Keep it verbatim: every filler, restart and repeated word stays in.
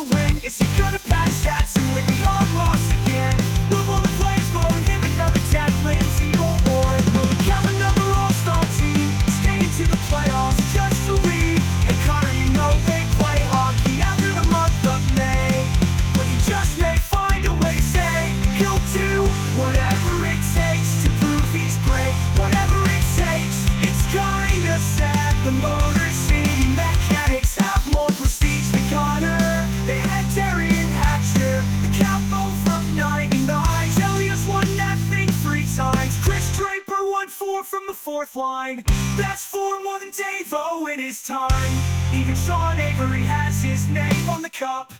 win? Is he gonna pass that to win? We all lost again. Will all the players go and him another tap wins in your war? Will we count another all-star team? Stay into the playoffs just to lead. And Connor, you know they play hockey after the month of May. But he just may find a way to say he'll do whatever it takes to prove he's great. Whatever it takes. It's kinda sad the Motor City Mechanics have more prestige than Connor. They had Darian Hatcher, the capo from ninety-nine. Elias won that thing three times. Chris Draper won four from the fourth line. That's four more than Dave-O in his time. Even Sean Avery has his name on the cup.